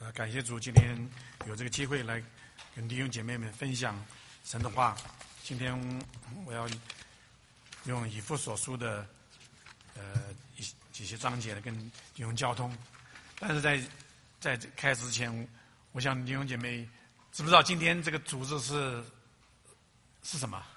感谢主，今天有这个机会来跟弟兄姐妹们分享神的话。今天我要用以弗所书的几些章节来跟弟兄交通。但是在开始之前，我想弟兄姐妹知不知道今天这个主日是什么？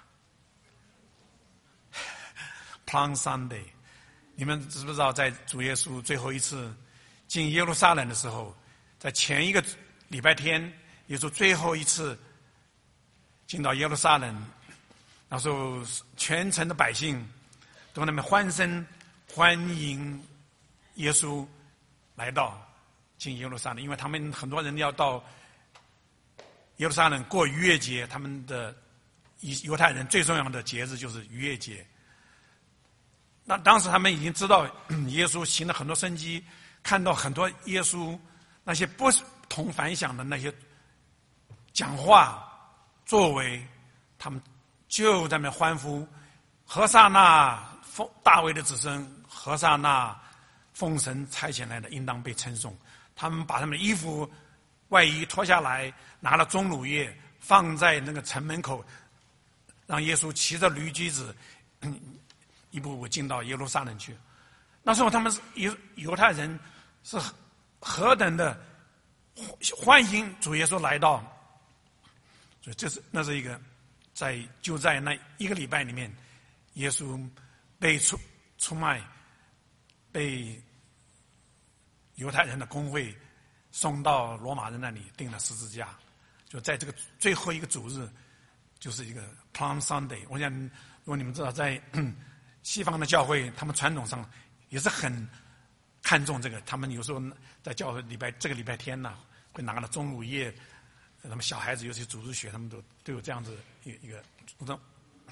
Palm Sunday。 你们知不知道，在主耶稣最后一次进耶路撒冷的时候，在前一个礼拜天，耶稣最后一次进到耶路撒冷，那时候全城的百姓都在那边欢声欢迎耶稣来到进耶路撒冷，因为他们很多人要到耶路撒冷过逾越节，他们的犹太人最重要的节日就是逾越节。那当时他们已经知道耶稣行了很多神迹，看到很多耶稣那些不同凡响的那些讲话作为，他们就在那欢呼：何撒那大卫的子孙，何撒那奉神差遣来的，应当被称颂。他们把他们的衣服外衣脱下来，拿了棕榈叶放在那个城门口，让耶稣骑着驴驹子一步步进到耶路撒冷去。那时候他们犹太人是何等的欢迎主耶稣来到，所以那是一个就在那一个礼拜里面，耶稣被出卖，被犹太人的公会送到罗马人那里钉了十字架。就在这个最后一个主日，就是一个 Palm Sunday。 我想如果你们知道，在西方的教会，他们传统上也是很看重这个。他们有时候在教会这个礼拜天呢，会拿了棕榈叶，他们小孩子尤其主日学，他们都有这样子一个主张。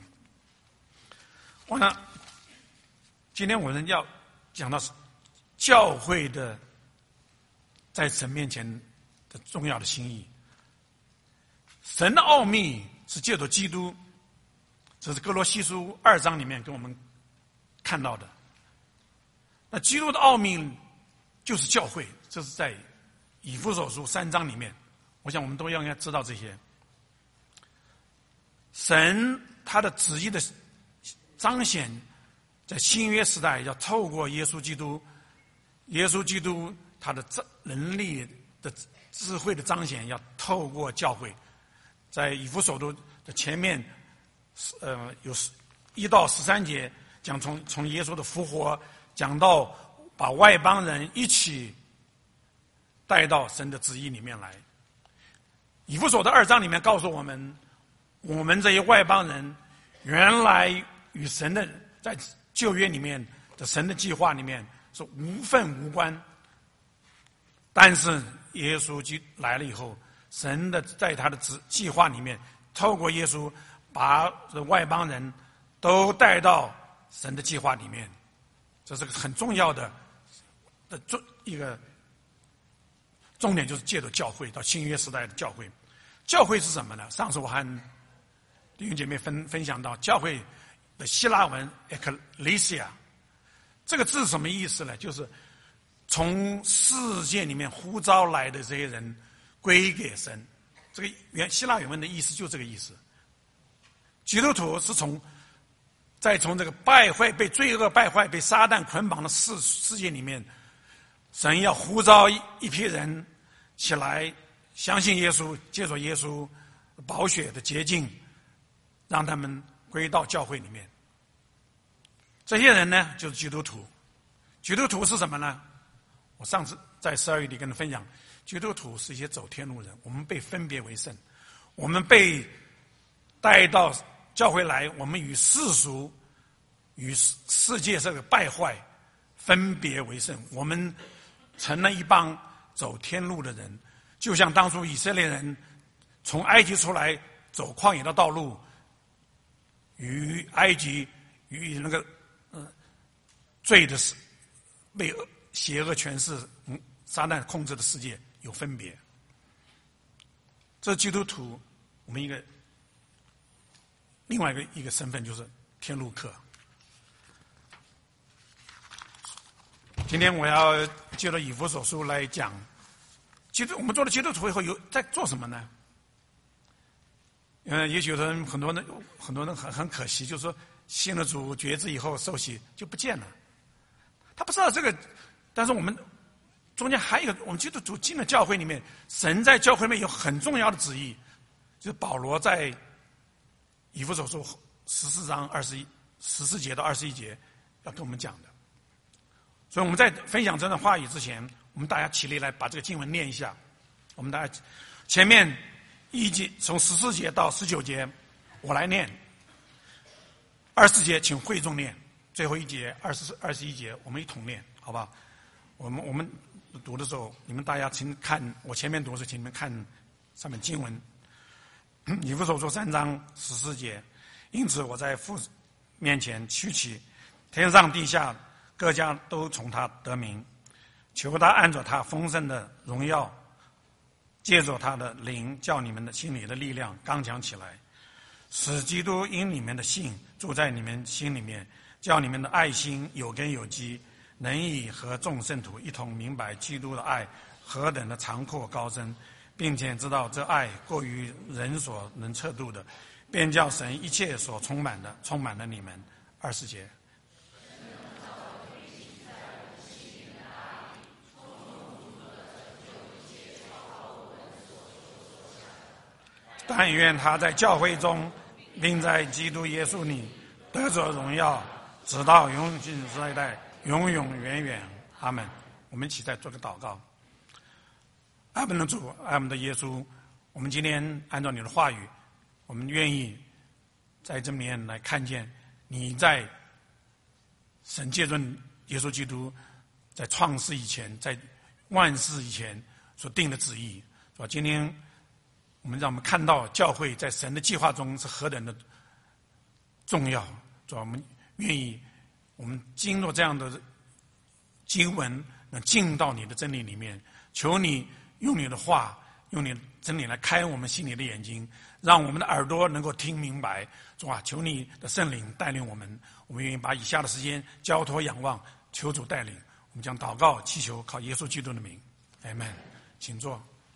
我想今天我们要讲到教会的在神面前的重要的心意。神的奥秘是借着基督，这是哥罗西书2章里面跟我们看到的。那基督的奥秘就是教会，这是在以弗所书3章里面，我想我们都应该知道这些。神他的旨意的彰显，在新约时代要透过耶稣基督他的能力的智慧的彰显，要透过教会。在以弗所书的前面有1到13节讲从耶稣的复活讲到把外邦人一起带到神的旨意里面来。以弗所的2章里面告诉我们，我们这些外邦人原来与神的在旧约里面的神的计划里面是无份无关，但是耶稣来了以后，神的在他的计划里面，透过耶稣把外邦人都带到神的计划里面。这是个很重要的一个重点，就是借着教会到新约时代的教会。教会是什么呢？上次我和弟兄姐妹分享到，教会的希腊文 ekklesia 这个字是什么意思呢？就是从世界里面呼召来的这些人归给神。这个希腊原文的意思就这个意思。基督徒是从这个被罪恶败坏、被撒旦捆绑的世界里面，神要呼召一批人起来相信耶稣，借着耶稣宝血的洁净，让他们归到教会里面。这些人呢，就是基督徒。基督徒是什么呢？我上次在12月底跟他分享，基督徒是一些走天路人，我们被分别为圣，我们被带到教会来，我们与世俗、与世界这个败坏分别为圣，我们成了一帮走天路的人。就像当初以色列人从埃及出来走旷野的道路，与埃及与那个罪的被邪恶权势撒旦控制的世界有分别。这基督徒，我们另外一个身份就是天路客。今天我要借着以弗所书来讲我们做了基督徒以后在做什么呢？也许有的人很多人很可惜，就是说信了主觉知以后受洗就不见了，他不知道这个。但是我们中间还有一个，我们基督徒进了教会里面，神在教会里面有很重要的旨意，就是保罗在以弗所书14章14节到21节要跟我们讲的。所以我们在分享这段话语之前，我们大家起立来把这个经文念一下。我们大家前面一节从14节到19节我来念，24节请会众念，最后一节21节我们一同念，好吧？我们读的时候，你们大家请看我前面读的时候，请你们看上面经文。以弗所书3章14节，因此我在父面前屈膝，天上地下各家都从他得名，求他按着他丰盛的荣耀，借着他的灵，叫你们的心里的力量刚强起来，使基督因你们的信住在你们心里面，叫你们的爱心有根有基，能以和众圣徒一同明白基督的爱何等的长阔高深，并且知道这爱过于人所能测度的，便叫神一切所充满了你们。20节。但愿他在教会中，并在基督耶稣里得着荣耀，直到永永代代，永永远远。阿们。我们一起再做个祷告。爱我们的主，爱我们的耶稣，我们今天按照你的话语，我们愿意在这里面来看见你在神借着耶稣基督在创世以前，在万事以前所定的旨意，是吧？今天让我们看到教会在神的计划中是何等的重要，是吧？我们愿意我们经过这样的经文能进到你的真理里面，求你用你的话，用你的真理来开我们心里的眼睛，让我们的耳朵能够听明白，是吧？求你的圣灵带领我们，我们愿意把以下的时间交托仰望，求主带领。我们将祷告祈求靠耶稣基督的名，阿们。请坐。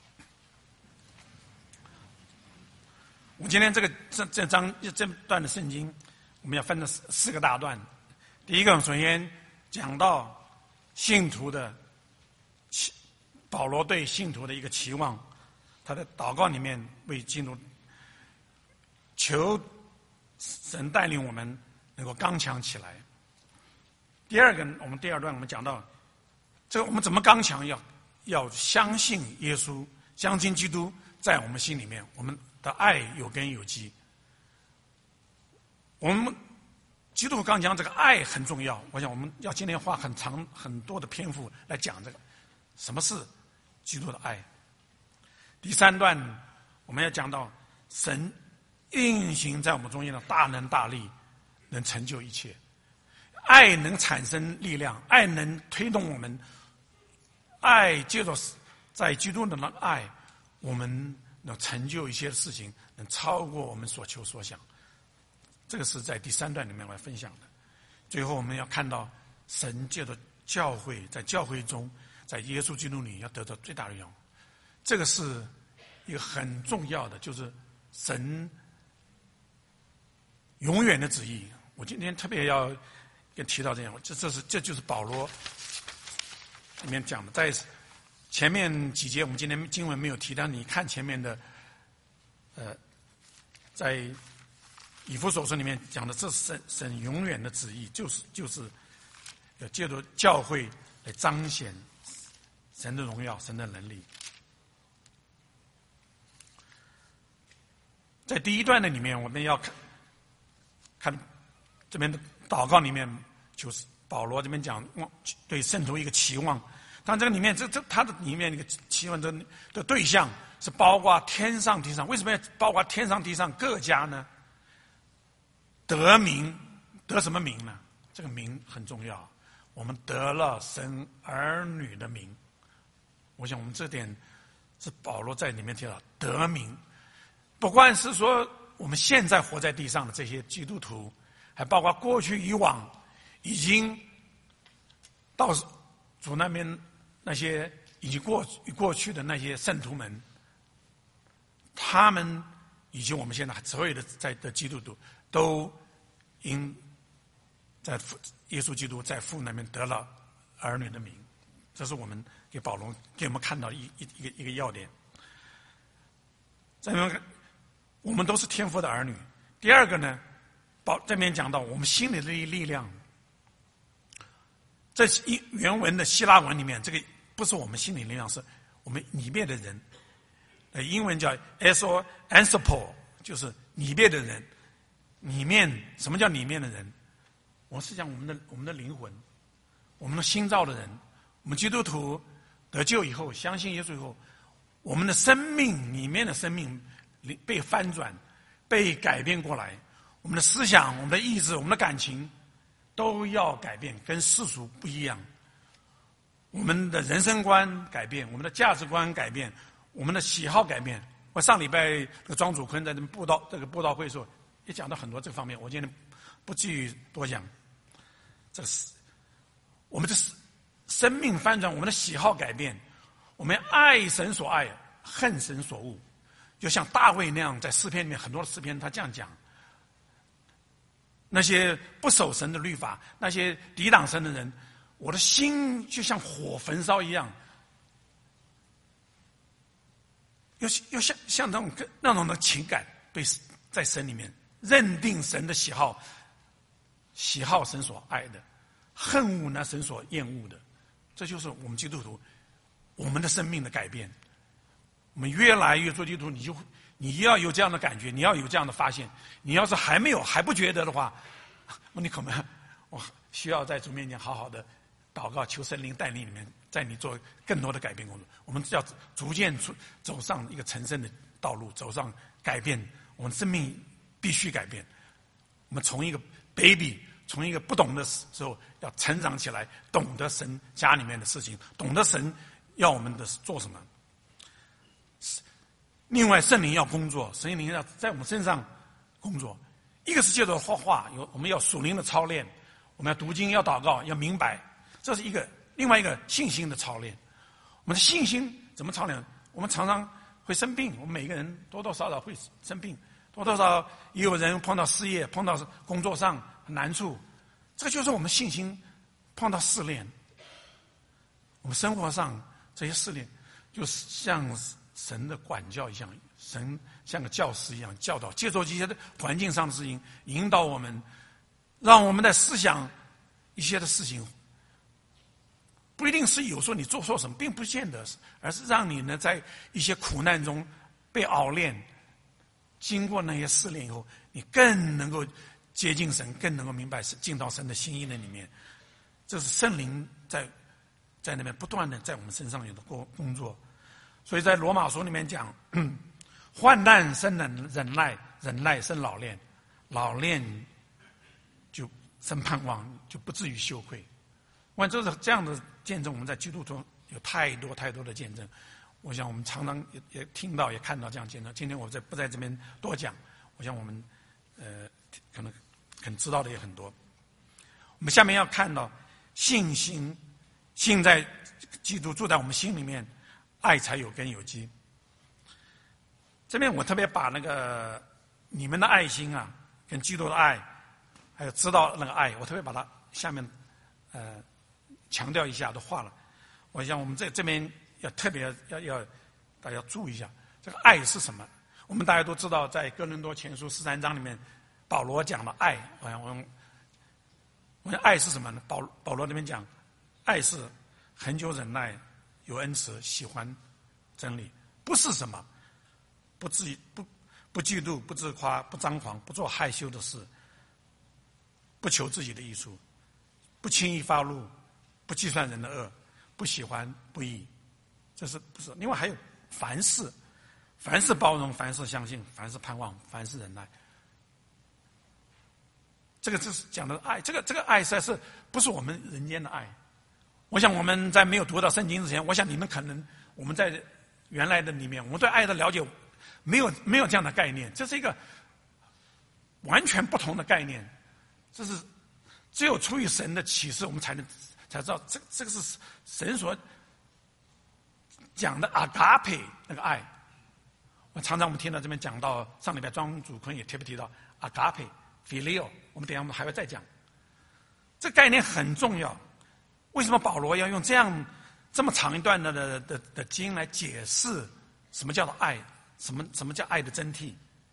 我们今天这段的圣经，我们要分成4个大段。第一个，首先讲到信徒的保罗对信徒的一个期望，他的祷告里面为基督求神带领我们能够刚强起来。第二个，我们第二段我们讲到这个我们怎么刚强，要相信耶稣，相信基督在我们心里面，我们的爱有根有基。我们基督刚讲这个爱很重要，我想我们要今天花很多的篇幅来讲这个什么是基督的爱。第3段我们要讲到神运行在我们中间的大能大力，能成就一切。爱能产生力量，爱能推动我们，爱借着在基督的爱，我们能成就一些事情，能超过我们所求所想。这个是在第3段里面来分享的。最后我们要看到神借着教会，在教会中，在耶稣基督里要得到最大的荣耀。这个是一个很重要的，就是神永远的旨意。我今天特别要提到这样，这就是保罗里面讲的。在前面几节我们今天经文没有提到，你看前面的在以弗所书里面讲的，这是神永远的旨意，就是要借着教会来彰显神的荣耀，神的能力。在第1段的里面，我们要看这边的祷告里面，就是保罗这边讲对圣徒一个期望。但这个里面，他的里面一个期望的对象是包括天上地上。为什么要包括天上地上各家呢？得名，得什么名呢？这个名很重要，我们得了神儿女的名。我想我们这点是保罗在里面提到得名，不光是说我们现在活在地上的这些基督徒，还包括过去以往已经到主那边那些以及过去的那些圣徒们，他们以及我们现在所有的基督徒，都因在耶稣基督在父那边得了儿女的名。这是我们给保罗给我们看到一个要点。我们都是天父的儿女。第二个呢，这边讲到我们心里的力量。在原文的希腊文里面，这个不是我们心里的力量，是我们里面的人。英文叫 anthropo， 就是里面的人。里面什么叫里面的人？我是讲我们的灵魂，我们的心造的人。我们基督徒得救以后，相信耶稣以后，我们的生命里面的生命被翻转，被改变过来。我们的思想、我们的意志、我们的感情都要改变，跟世俗不一样。我们的人生观改变，我们的价值观改变，我们的喜好改变。我上礼拜庄主坤在这布道会的时候也讲到很多这方面，我今天不继续多讲。这是我们的生命翻转，我们的喜好改变，我们爱神所爱，恨神所恶。就像大卫那样，在诗篇里面很多的诗篇他这样讲：那些不守神的律法，那些抵挡神的人，我的心就像火焚烧一样，要像那种的情感被在神里面认定神的喜好神所爱的，恨恶那神所厌恶的。这就是我们基督徒我们的生命的改变。我们越来越做基督徒，你要有这样的感觉，你要有这样的发现。你要是还不觉得的话，你可能我需要在主面前好好的祷告，求圣灵带领你们，在你做更多的改变工作。我们要逐渐走上一个成圣的道路，走上改变。我们生命必须改变。我们从一个 baby， 从一个不懂的时候，要成长起来，懂得神家里面的事情，懂得神要我们的做什么。另外，圣灵要工作，圣灵要在我们身上工作。一个是借着画画，我们要属灵的操练，我们要读经，要祷告，要明白，这是一个；另外一个信心的操练。我们的信心怎么操练？我们常常会生病，我们每个人多多少少会生病，多多少少也有人碰到事业，碰到工作上难处，这个就是我们信心碰到试炼。我们生活上这些试炼，就是像神的管教一样，神像个教师一样教导，借助这些的环境上的事情引导我们，让我们在思想一些的事情，不一定是有时候你做错什么，并不见得是，而是让你呢在一些苦难中被熬练，经过那些试炼以后，你更能够接近神，更能够明白进到神的心意的里面。这是圣灵在那边不断的在我们身上有的工作。所以在罗马书里面讲，患难生忍耐，忍耐生老练，老练就生盼望，就不至于羞愧。我想这样的见证，我们在基督中有太多太多的见证。我想我们常常也听到也看到这样见证。今天我不在这边多讲，我想我们可能知道的也很多。我们下面要看到信心，信在基督住在我们心里面，爱才有根有基。这边我特别把那个你们的爱心啊，跟基督的爱，还有知道那个爱，我特别把它下面强调一下都画了。我想我们这边要特别要大家注意一下，这个爱是什么？我们大家都知道，在哥林多前书13章里面，保罗讲了爱。我想爱是什么呢？保罗那边讲，爱是恒久忍耐，有恩慈，喜欢真理，不是什么，不嫉妒，不自夸，不张狂，不做害羞的事，不求自己的益处，不轻易发怒，不计算人的恶，不喜欢不义。这是不是？另外还有凡事包容，凡事相信，凡事盼望，凡事忍耐。这是讲的爱。这个爱实在是不是我们人间的爱？我想我们在没有读到圣经之前，我想你们可能我们在原来的里面，我们对爱的了解没有这样的概念，这是一个完全不同的概念。这是只有出于神的启示，我们才知道这个是神所讲的阿嘎佩那个爱。常常我们听到这边讲到，上礼拜庄主坤也特别提到阿嘎佩 Phileo， 我们等一下我们还会再讲。这个概念很重要。为什么保罗要用这么长一段的经来解释什么叫做爱，什么叫爱的真谛？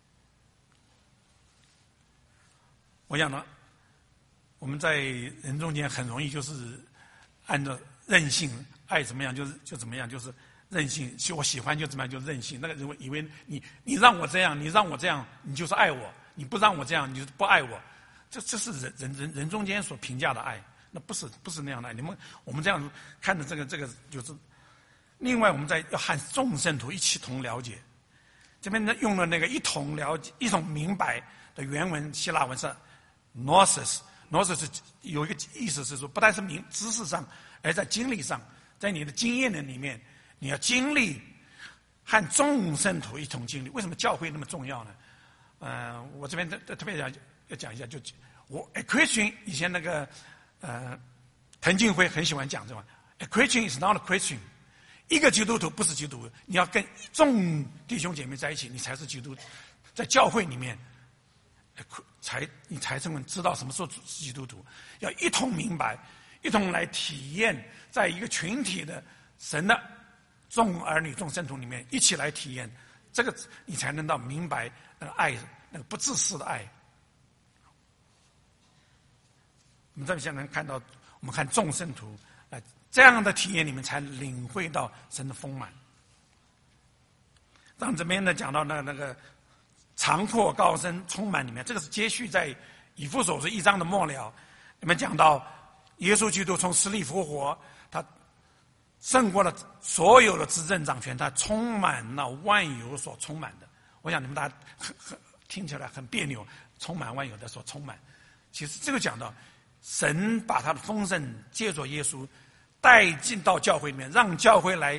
我想呢，我们在人中间很容易就是按照任性，爱怎么样就怎么样，就是任性。我喜欢就怎么样就任性。那个人以为你让我这样，你让我这样，你就是爱我；你不让我这样，你就是不爱我。这是人中间所评价的爱，那不是那样的爱。我们这样看的这个就是。另外，我们要和众圣徒一起同了解。这边呢用了那个一同了解、一同明白的原文希腊文是 gnosis。gnosis 有一个意思是说，不但是知识上，而在经历上，在你的经验的里面，你要经历和众圣徒一同经历。为什么教会那么重要呢？我这边特别要讲一下，A Christian 以前那个滕近辉很喜欢讲这个 A Christian is not a Christian。一个基督徒不是基督徒，你要跟众弟兄姐妹在一起，你才是基督徒。在教会里面，你才能知道什么时候是基督徒。要一同明白，一同来体验，在一个群体的神的众儿女、众圣徒里面一起来体验，这个你才能明白那个爱，那个不自私的爱。我们这里现在能看到，我们看众圣徒这样的体验，你们才领会到神的丰满。让这边呢讲到那个长阔高深充满里面，这个是接续在以弗所书1章的末了。你们讲到耶稣基督从死里复活，他胜过了所有的执政掌权，他充满了万有所充满的。我想你们大家听起来很别扭，充满万有的所充满。其实这个讲到神把他的丰盛借着耶稣带进到教会里面，让教会来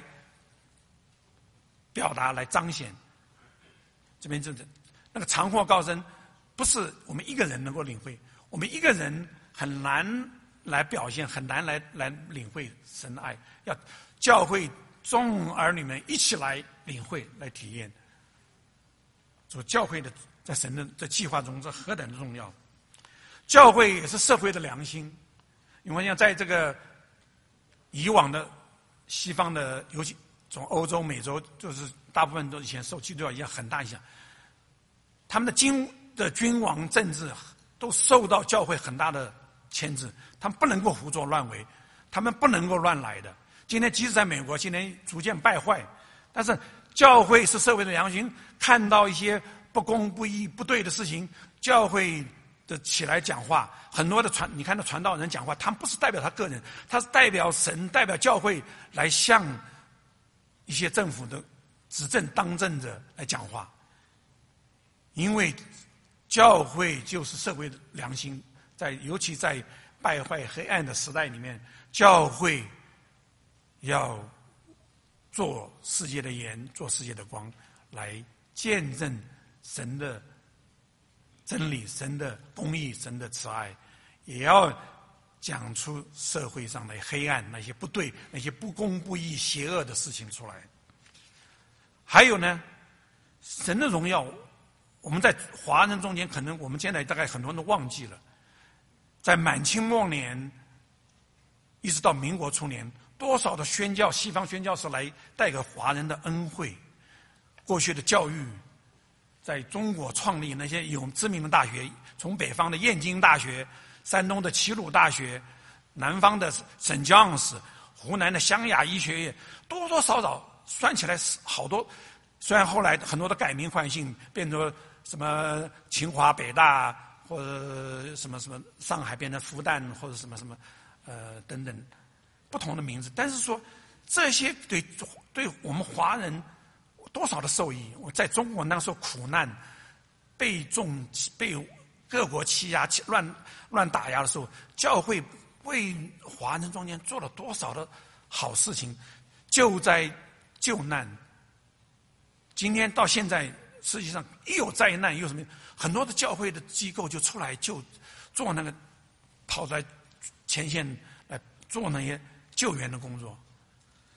表达、来彰显。这边就是那个长阔高深，不是我们一个人能够领会，我们一个人很难来表现，很难来领会神的爱。要教会众儿女们一起来领会、来体验。所以教会的在神的计划中，这何等的重要！教会也是社会的良心，因为像在这个以往的西方的，尤其从欧洲、美洲，就是大部分都以前受基督教影响很大影响，他们的君王政治都受到教会很大的牵制，他们不能够胡作乱为，他们不能够乱来的。今天即使在美国，今天逐渐败坏，但是教会是社会的良心，看到一些不公不义不对的事情，教会的起来讲话。很多的你看到传道人讲话，他们不是代表他个人，他是代表神、代表教会来向一些政府的执政当政者来讲话。因为教会就是社会的良心，尤其在败坏黑暗的时代里面，教会要做世界的盐，做世界的光，来见证神的真理、神的公义、神的慈爱，也要讲出社会上的黑暗、那些不对、那些不公不义、邪恶的事情出来。还有呢，神的荣耀，我们在华人中间，可能我们现在大概很多人都忘记了，在满清末年一直到民国初年，多少的西方宣教士来带给华人的恩惠。过去的教育在中国创立那些有知名的大学，从北方的燕京大学、山东的齐鲁大学、南方的沈江市、湖南的湘雅医学院，多多少少算起来好多。虽然后来很多的改名换姓，变成什么清华、北大，或者什么上海变成复旦，或者什么等等不同的名字，但是说这些对我们华人多少的受益。我在中国那时候苦难被各国欺压、乱打压的时候，教会为华人中间做了多少的好事情，救灾救难。今天到现在，实际上一有灾难，有什么很多的教会的机构就出来就做那个跑在前线来做那些救援的工作。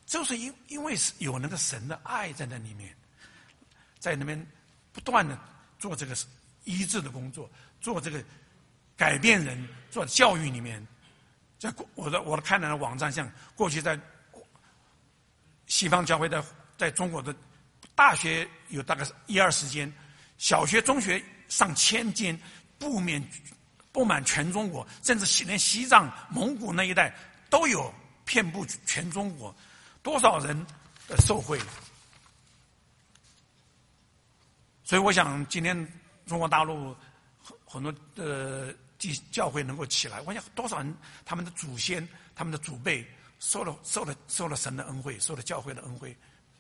就是因为有那个神的爱在那里面，在那边不断的做这个医治的工作，做这个改变人，做教育里面。在我的看来的网站上，过去在西方教会在中国的大学有大概1-20间，小学、中学上千间，布满全中国，甚至连西藏、蒙古那一带都有，遍布全中国，多少人受惠。所以我想，今天中国大陆很多教会能够起来，我想多少人他们的祖先、他们的祖辈受了神的恩惠，受了教会的恩惠。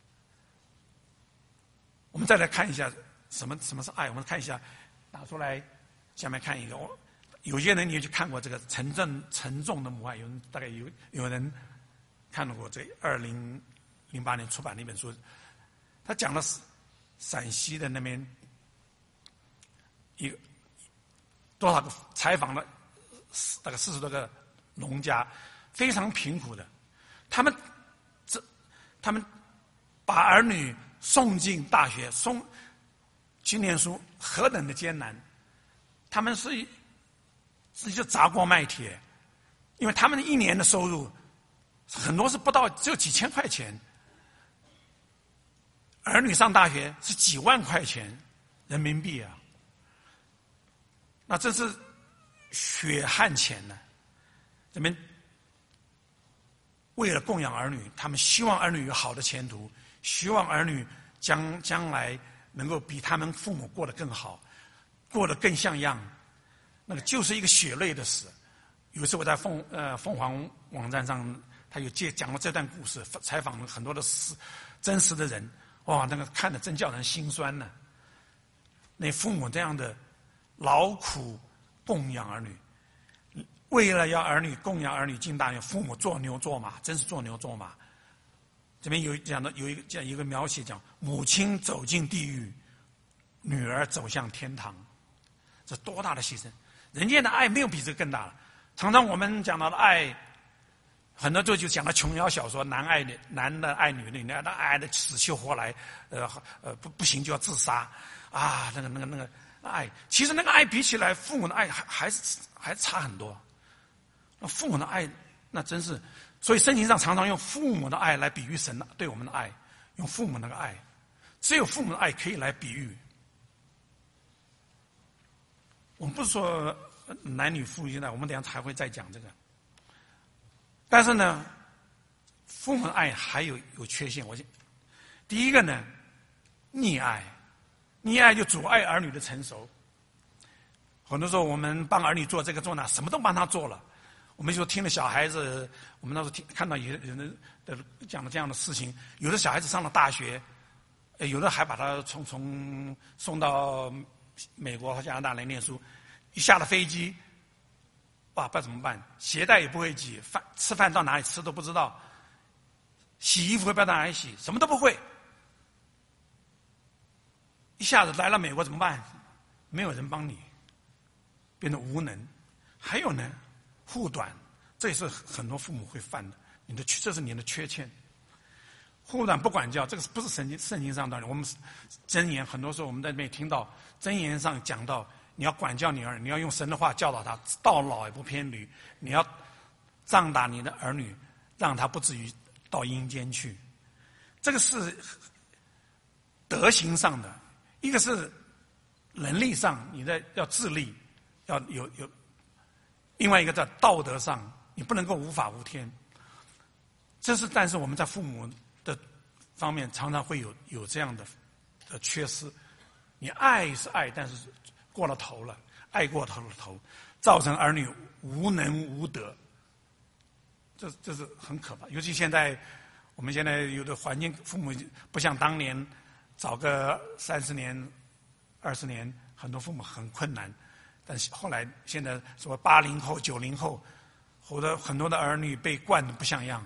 我们再来看一下什么是爱。我们看一下，拿出来，下面看一个。有些人你也去看过这个沉重的母爱，大概有人看到过这2008年出版的一本书，他讲了陕西的那边多少个采访了大概40多个农家，非常贫苦的，他们把儿女送进大学，去念书何等的艰难，他们自己就砸锅卖铁，因为他们一年的收入很多是不到，只有几千块钱，儿女上大学是几万块钱人民币啊，那这是血汗钱呢。这边为了供养儿女，他们希望儿女有好的前途，希望儿女将来能够比他们父母过得更好，过得更像样。那个就是一个血泪的死。有一次我在凤凰网站上，他有讲了这段故事，采访了很多的真实的人，哇，那个看得真叫人心酸呢。那父母这样的劳苦供养儿女，为了要供养儿女进大学，父母做牛做马，真是做牛做马。这边有一个描写讲，母亲走进地狱，女儿走向天堂，这多大的牺牲！人间的爱没有比这个更大了。常常我们讲到的爱，很多就讲到琼瑶小说，男的爱女的，女的爱的死去活来，不行就要自杀啊，那个爱，其实那个爱比起来，父母的爱还差很多。那父母的爱，那真是，所以圣经上常常用父母的爱来比喻神对我们的爱，用父母那个爱，只有父母的爱可以来比喻。我们不是说男女父一代，我们等一下还会再讲这个。但是呢，父母的爱还有缺陷。第一个呢，溺爱就阻碍儿女的成熟。很多时候我们帮儿女做这个做那，什么都帮他做了。我们就听了小孩子，我们那时候看到有人讲了这样的事情，有的小孩子上了大学，有的还把他从送到美国和加拿大来念书，一下了飞机，哇，不知道怎么办，鞋带也不会系，吃饭到哪里吃都不知道，洗衣服不知道到哪里洗，什么都不会。一下子来了美国怎么办？没有人帮你，变得无能。还有呢，护短，这也是很多父母会犯的，这是你的缺陷。护短不管教，这个不是圣经上的。我们箴言很多时候我们在那边听到箴言上讲到，你要管教你儿女，你要用神的话教导他，到老也不偏离。你要仗打你的儿女，让他不至于到阴间去。这个是德行上的，一个是能力上，你要自立，要有；另外一个在道德上，你不能够无法无天。但是我们在父母的方面常常会有这样的缺失。你爱是爱，但是过了头了，爱过头了头，造成儿女无能无德。这是很可怕。尤其我们现在有的环境，父母不像当年早个30年、20年，很多父母很困难。但是后来现在说80后、90后，很多的儿女被惯得不像样，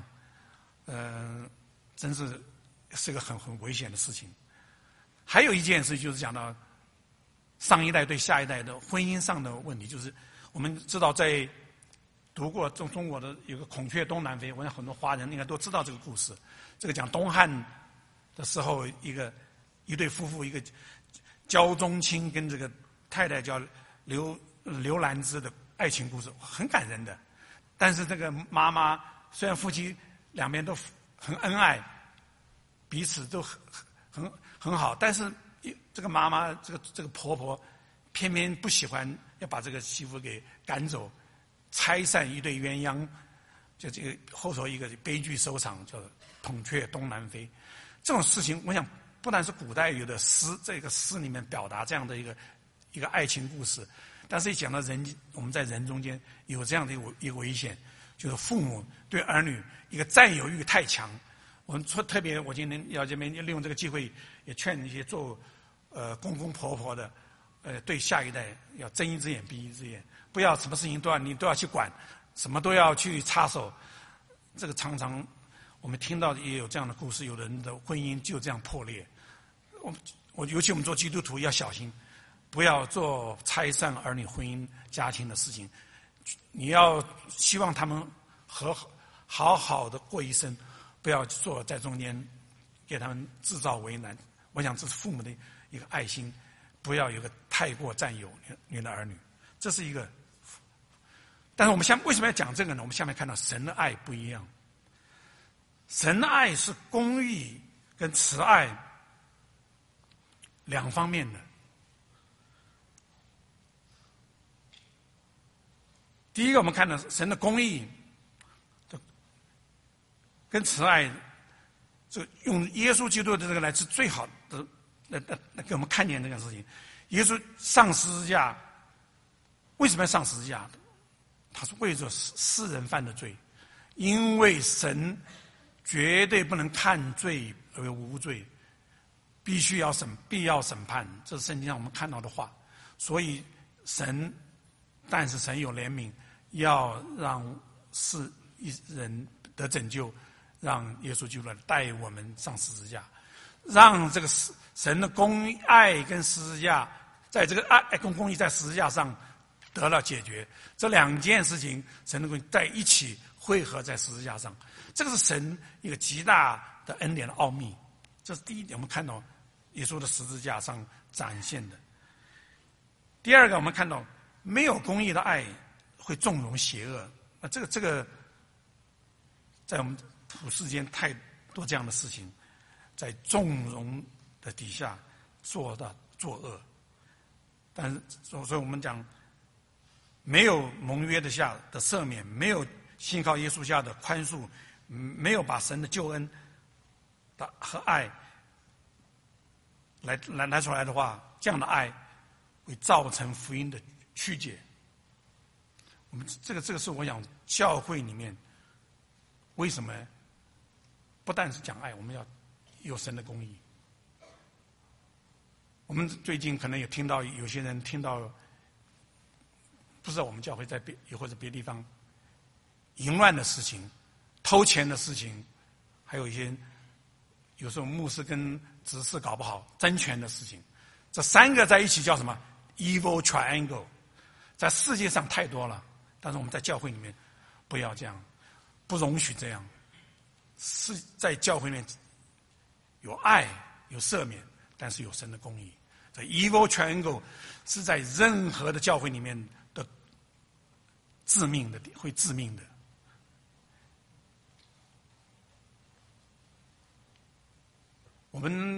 真是个很危险的事情。还有一件事就是讲到上一代对下一代的婚姻上的问题，就是我们知道在读过中国的有个孔雀东南飞，我想很多华人应该都知道这个故事。这个讲东汉的时候，一对夫妇，一个焦宗卿跟这个太太叫刘兰芝的爱情故事，很感人的。但是这个妈妈虽然夫妻两边都很恩爱，彼此都很好，但是这个妈妈这个婆婆偏偏不喜欢，要把这个媳妇给赶走，拆散一对鸳鸯，就这个后头一个悲剧收场，叫孔雀东南飞。这种事情，我想不但是古代有的诗，这个诗里面表达这样的一个爱情故事，但是一讲到人，我们在人中间有这样的一个危险，就是父母对儿女一个占有欲太强。我们特别，我今天要这边利用这个机会，也劝一些做公公婆婆的，对下一代要睁一只眼闭一只眼，不要什么事情你都要去管，什么都要去插手。这个常常我们听到也有这样的故事，有人的婚姻就这样破裂。尤其我们做基督徒要小心，不要做拆散儿女婚姻家庭的事情。你要希望他们好好的过一生，不要做在中间给他们制造为难。我想这是父母的一个爱心，不要有个太过占有你的儿女，这是一个。但是我们为什么要讲这个呢？我们下面看到神的爱不一样，神的爱是公义跟慈爱两方面的。第一个，我们看到神的公义跟慈爱，这用耶稣基督的这个来是最好的，来给我们看见这个事情。耶稣上十字架，为什么要上十字架？他是为着世人犯的罪，因为神绝对不能看罪而无罪，必要审判，这是圣经上我们看到的话。所以但是神有怜悯，要让世人得拯救，让耶稣基督带我们上十字架，让这个神的爱跟十字架，在这个爱跟公义在十字架上得了解决。这两件事情，神的公义在一起汇合在十字架上，这个是神一个极大的恩典的奥秘。这是第一点，我们看到耶稣的十字架上展现的。第二个，我们看到没有公义的爱会纵容邪恶。那这个在我们普世间太多这样的事情，在纵容的底下作恶。但是所以我们讲，没有盟约的下的赦免，没有信靠耶稣下的宽恕，没有把神的救恩和爱来出来的话，这样的爱会造成福音的曲解。我们这个是我想教会里面为什么不但是讲爱，我们要有神的公义。我们最近可能也听到有些人听到，不知道我们教会或者别地方淫乱的事情、偷钱的事情，还有一些有时候牧师跟执事搞不好争权的事情，这三个在一起叫什么 ？Evil Triangle， 在世界上太多了，但是我们在教会里面不要这样，不容许这样。是在教会里面有爱、有赦免，但是有神的公义。这 Evil Triangle 是在任何的教会里面的会致命的。我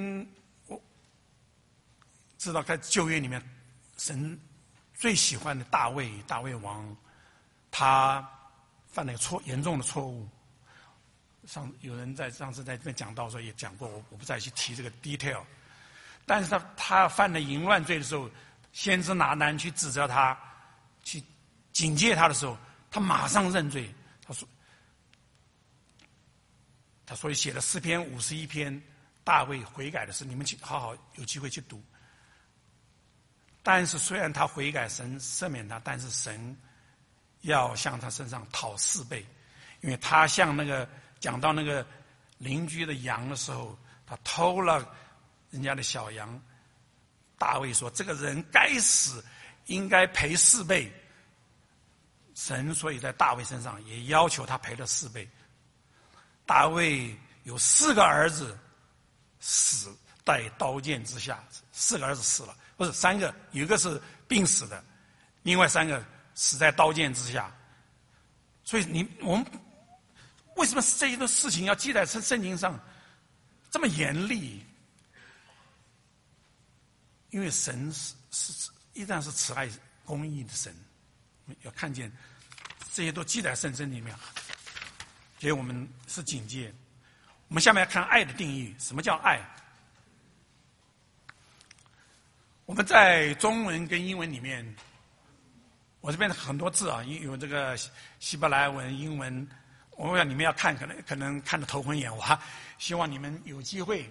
知道在旧约里面，神最喜欢的大卫王，他犯了一个严重的错误。有人上次在这边讲到的时候也讲过，我不再去提这个 detail。但是他犯了淫乱罪的时候，先知拿单去指责他，去警戒他的时候，他马上认罪。他所以写了诗篇51篇大卫悔改的事，你们去好好有机会去读。但是虽然他悔改，神赦免他，但是神要向他身上讨4倍，因为他向讲到那个邻居的羊的时候，他偷了人家的小羊。大卫说：“这个人该死，应该赔4倍。” 神所以在大卫身上也要求他赔了4倍。大卫有4个儿子死在刀剑之下，4个儿子死了，不是3个，有一个是病死的，另外3个死在刀剑之下。所以我们为什么这一个事情要记在圣经上这么严厉？因为神依然是慈爱公义的神，要看见这些都记在圣经里面，所以我们是警戒。我们下面要看爱的定义，什么叫爱？我们在中文跟英文里面，我这边的很多字啊，有这个希伯来文、英文，我想你们要看，可能看得头昏眼花。希望你们有机会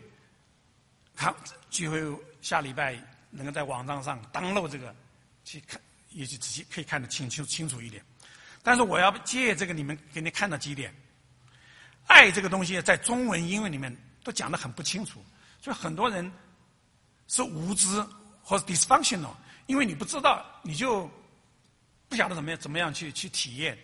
下礼拜能够在网站上download这个去看，也许仔细可以看得清楚一点。但是我要借这个给你看到几点。爱这个东西在中文、英文里面都讲得很不清楚，所以很多人是无知或者 dysfunctional， 因为你不知道，你就不晓得怎么样去体验。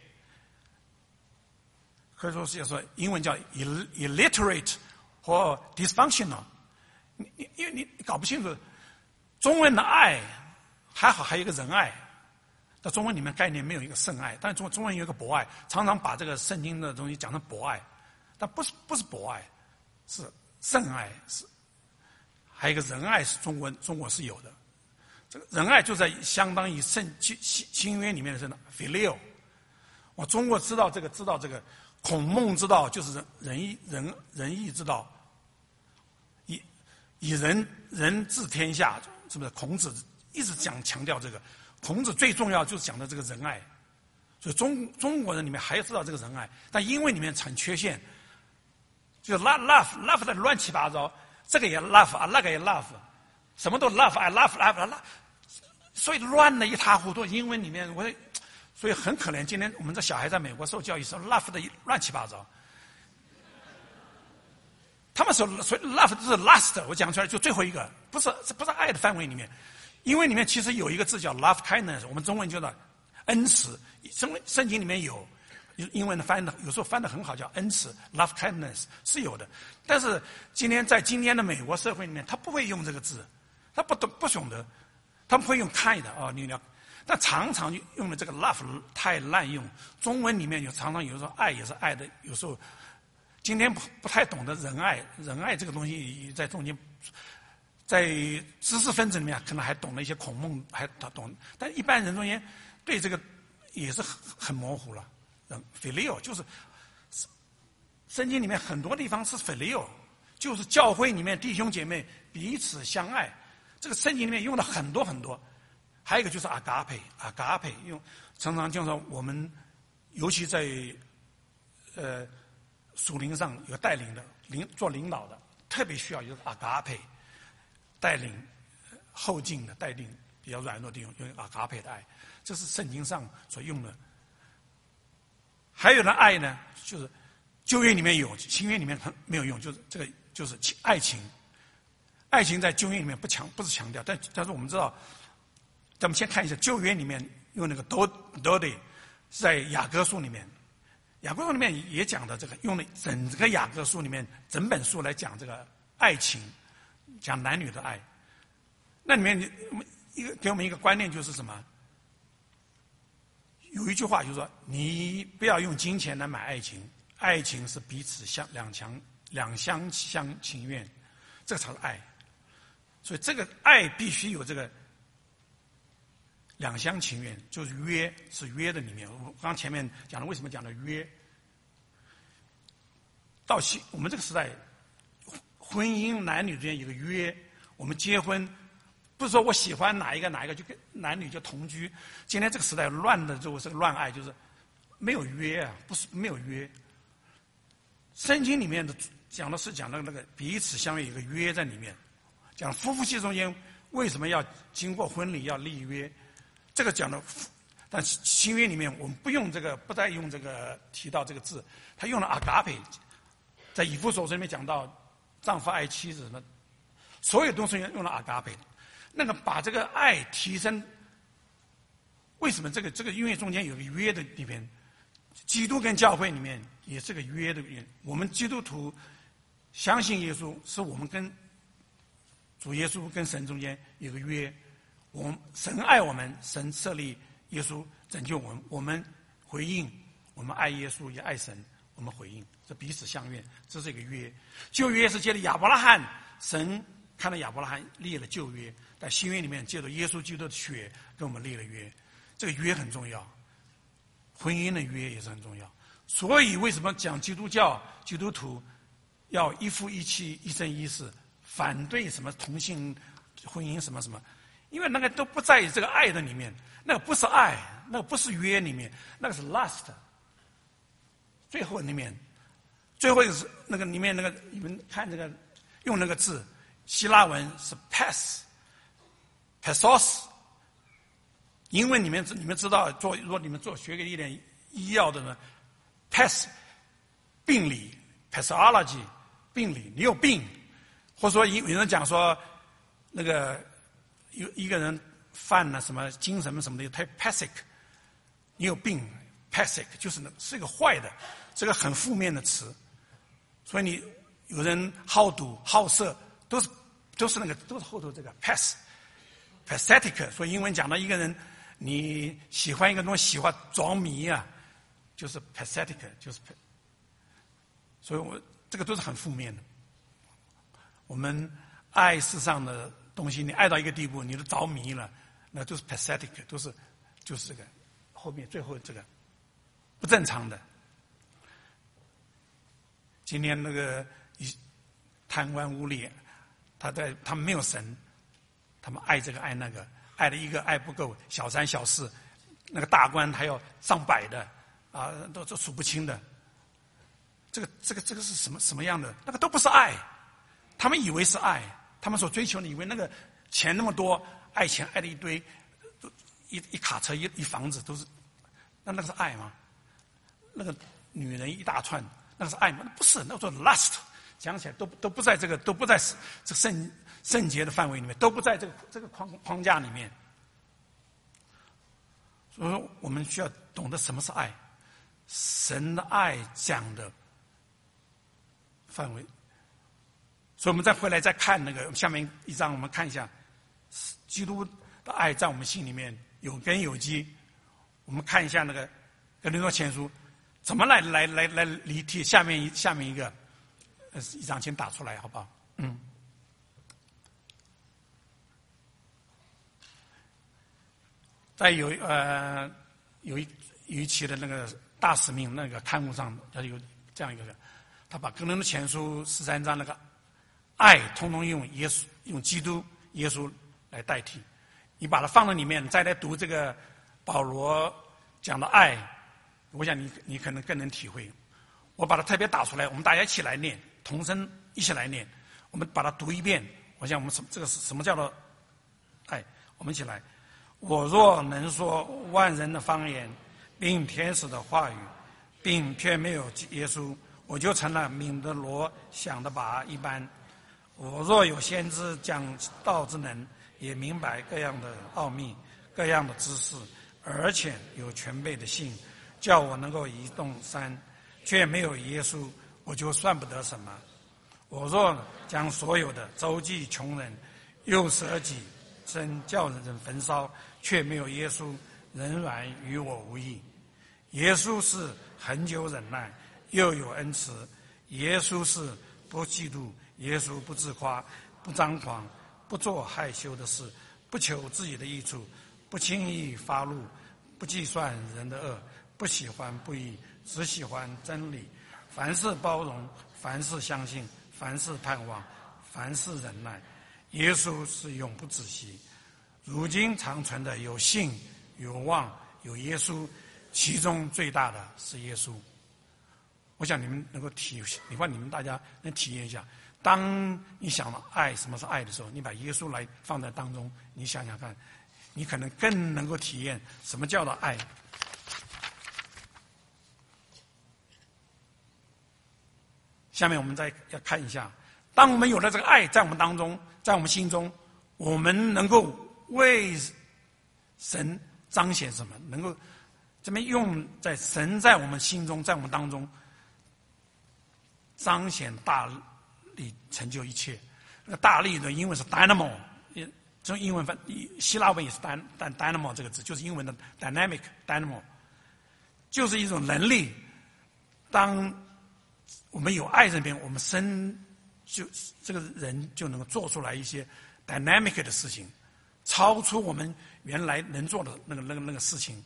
可以说英文叫 illiterate 或 dysfunctional， 因为你搞不清楚。中文的爱还好，还有一个仁爱。在中文里面概念没有一个圣爱，但中文有一个博爱，常常把这个圣经的东西讲成博爱，但不是博爱，是圣爱，还有一个仁爱是中国是有的。这个仁爱就在相当于新约里面的是 phileo。我中国知道这个，孔孟之道就是仁义之道，以人治天下，是不是？孔子一直强调这个。孔子最重要就是讲的这个仁爱，所以中国人里面还要知道这个仁爱，但英文里面很缺陷，就是 love 的乱七八糟，这个也 love 啊，那个也 love， 什么都 love，I love， 所以乱的一塌糊涂。英文里面所以很可怜，今天我们这小孩在美国受教育时候 love 的乱七八糟。他们所以 love 就是 last， 我讲出来就最后一个，不是爱的范围里面。英文里面其实有一个字叫 love kindness， 我们中文叫做恩慈，圣经里面有，英文的有时候翻得很好，叫恩慈 love kindness 是有的。但是在今天的美国社会里面，他不会用这个字，他不懂得，他们会用 kind 啊，但常常用的这个 love 太滥用。中文里面常常有时候爱也是爱的，有时候今天不太懂得仁爱这个东西在中间。在知识分子里面可能还懂了一些孔孟，还懂，但一般人中间对这个也是很模糊了。phileo 就是圣经里面很多地方是 phileo， 就是教会里面弟兄姐妹彼此相爱。这个圣经里面用了很多很多。还有一个就是 agape， 常常就是我们尤其在属灵上有带领的做领导的，特别需要就是 agape。带领后进的，带领比较软弱的用agape的爱，这是圣经上所用的。还有的爱呢，就是旧约里面有，新约里面没有用，就是这个就是爱情。爱情在旧约里面不是强调，但是我们知道，咱们先看一下旧约里面用那个 dode， 是在雅各书里面，雅各书里面也讲的这个，用了整个雅各书里面整本书来讲这个爱情。讲男女的爱，那里面给我们一个观念就是什么？有一句话就是说，你不要用金钱来买爱情，爱情是彼此两厢情愿，这个才是爱。所以这个爱必须有这个两厢情愿，就是约的里面。我刚前面讲了为什么讲的约，到我们这个时代。婚姻男女之间有个约，我们结婚不是说我喜欢哪一个就跟男女就同居。今天这个时代乱的就是乱爱，就是没有约啊，不是没有约。圣经里面的讲的那个彼此相约有个约在里面，讲夫妻中间为什么要经过婚礼要立约，这个讲的。但新约里面我们不再用这个提到这个字，他用了 agape， 在以弗所书里面讲到。丈夫爱妻子什么，所有东西用了 agape， 那个把这个爱提升为什么这个约中间有个约的里边？基督跟教会里面也是个约的约。我们基督徒相信耶稣，是我们跟主耶稣跟神中间有个约。神爱我们，神设立耶稣拯救我们，我们回应，我们爱耶稣也爱神，我们回应，这彼此相愿，这是一个约。旧约是借着亚伯拉罕，神看到亚伯拉罕立了旧约，在新约里面借着耶稣基督的血跟我们立了约，这个约很重要。婚姻的约也是很重要，所以为什么讲基督教基督徒要一夫一妻一生一世，反对什么同性婚姻什么什么？因为那个都不在这个爱的里面，那个不是爱，那个不是约里面，那个是 lust。最后里面，最后一个是那个里面那个，你们看这个用那个字，希腊文是 passos。英文里面你们知道如果你们学个一点医药的呢 ，pass 病理 ，pathology 病理，你有病，或者说有人讲说那个有一个人犯了什么精神什么的，他 passic， 你有病 passic 就是是一个坏的，这个很负面的词，所以你有人好赌好色都是后头这个 pathetic， 所以英文讲到一个人。你喜欢一个东西，喜欢着迷啊，就是 pathetic， 就是，所以这个都是很负面的。我们爱世上的东西，你爱到一个地步，你都着迷了，那都是 pathetic， 就是这个后面最后这个不正常的。今天那个贪官污吏，他们没有神，他们爱这个爱那个。爱的一个爱不够，小三小四，那个大官还要上百的，啊，都数不清的。这个是什么样的？那个都不是爱，他们以为是爱，他们所追求的以为那个钱那么多，爱钱爱了一堆，一卡车一房子都是，那个是爱吗？那个女人一大串，那个是爱吗？不是，那叫 lust。讲起来都不在这个这圣洁的范围里面，都不在这个框架里面。所以说，我们需要懂得什么是爱，神的爱讲的范围。所以我们再回来再看那个下面一章，我们看一下基督的爱在我们心里面有根有基。我们看一下那个哥林多前书怎么来离题。下面一个一张请打出来好不好？在有一期的那个大使命那个刊物上，他有这样一个，他把哥林多前书13章那个爱通通用基督耶稣来代替。你把它放在里面，再来读这个保罗讲的爱，我想你可能更能体会。我把它特别打出来，我们大家一起来念，同声一起来念，我们把它读一遍。我想我们这个是什么叫做爱？我们一起来。我若能说万人的方言，并天使的话语，并却没有耶稣，我就成了敏德罗想的拔一般。我若有先知讲道之能，也明白各样的奥秘，各样的知识，而且有全备的信，叫我能够移动山，却没有耶稣，我就算不得什么。我若将所有的周济穷人，又舍己身叫人焚烧，却没有耶稣，仍然与我无益。耶稣是恒久忍耐，又有恩慈。耶稣是不嫉妒，耶稣不自夸，不张狂，不做害羞的事，不求自己的益处，不轻易发怒，不计算人的恶，不喜欢不义，只喜欢真理。凡事包容，凡事相信，凡事盼望，凡事忍耐。耶稣是永不止息。如今长存的有信，有望，有耶稣，其中最大的是耶稣。我想你们能够你们大家能体验一下，当你想到爱，什么是爱的时候，你把耶稣来放在当中，你想想看，你可能更能够体验什么叫做爱。下面我们再要看一下，当我们有了这个爱在我们当中，在我们心中，我们能够为神彰显什么？能够这边用在神在我们心中，在我们当中彰显大力，成就一切。那个大力的英文是 dynamo， 从英文希腊文也是 dynamo 这个字，就是英文的 dynamic dynamo， 就是一种能力。当我们有爱这边，我们就这个人就能够做出来一些 dynamic 的事情，超出我们原来能做的那个事情。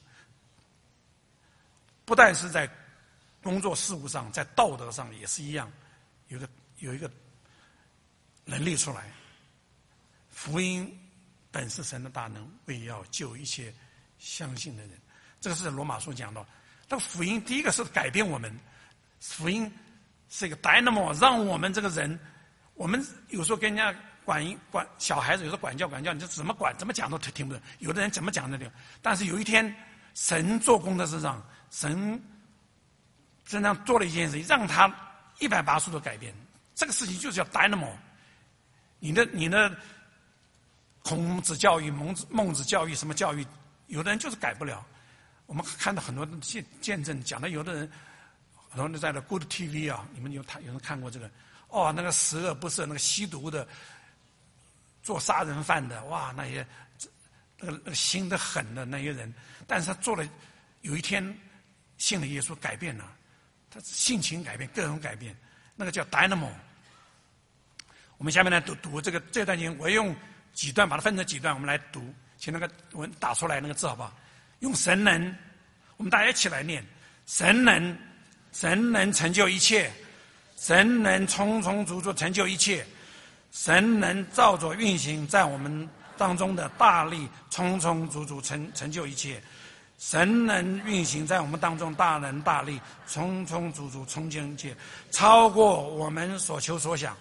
不但是在工作事务上，在道德上也是一样，有一个能力出来。福音本是神的大能，为要救一切相信的人。这个是罗马书讲到。这个福音第一个是改变我们，福音是一个 dynamo， 让我们这个人，我们有时候跟人家管小孩子，有时候管教，你就怎么管怎么讲都听不懂。有的人怎么讲都听，但是有一天神做工的是让神真正做了一件事情，让他180度改变。这个事情就是叫 dynamo。你的孔子教育、孟子教育、什么教育，有的人就是改不了。我们看到很多见证，讲的有的人，很多人在那 Good TV 啊，你们有人看过这个？哦，那个十恶不赦，那个吸毒的、做杀人犯的，哇，那些那个心得狠的那些人，但是他做了，有一天信了耶稣，改变了，他性情改变，各种改变，那个叫 dynamo。我们下面来读这段经，我用几段把它分成几段，我们来读，请那个文打出来那个字好不好？用神能，我们大家一起来念：神能成就一切，神能充充足足成就一切，神能照着运行在我们当中的大力，充充足足成就一切。神能运行在我们当中大能大力，充充足足成就一切，超过我们所求所想。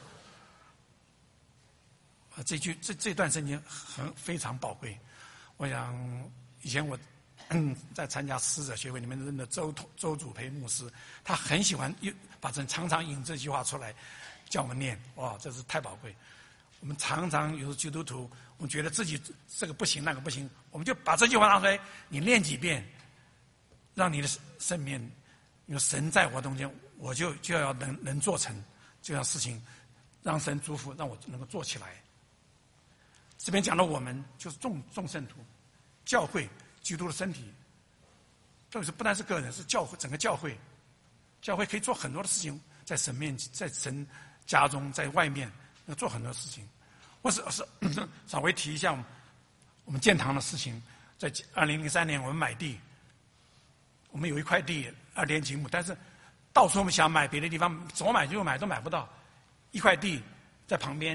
这段圣经非常宝贵。我想以前我在参加使者协会里面认的周祖培牧师，他很喜欢常常引这句话出来叫我们念。哇，这是太宝贵。我们常常有时候基督徒，我们觉得自己这个不行那个不行，我们就把这句话拿出来，你念几遍，让你的生命有神在我中间，我就要能做成这样事情，让神祝福，让我能够做起来。这边讲的我们就是众圣徒，教会，基督的身体。这个是不单是个人，是教会，整个教会。教会可以做很多的事情，在神家中，在外面要做很多事情。或是稍微提一下我们建堂的事情。在2003年，我们买地，我们有一块地2.几亩，但是到处我们想买，别的地方左买右买都买不到。一块地在旁边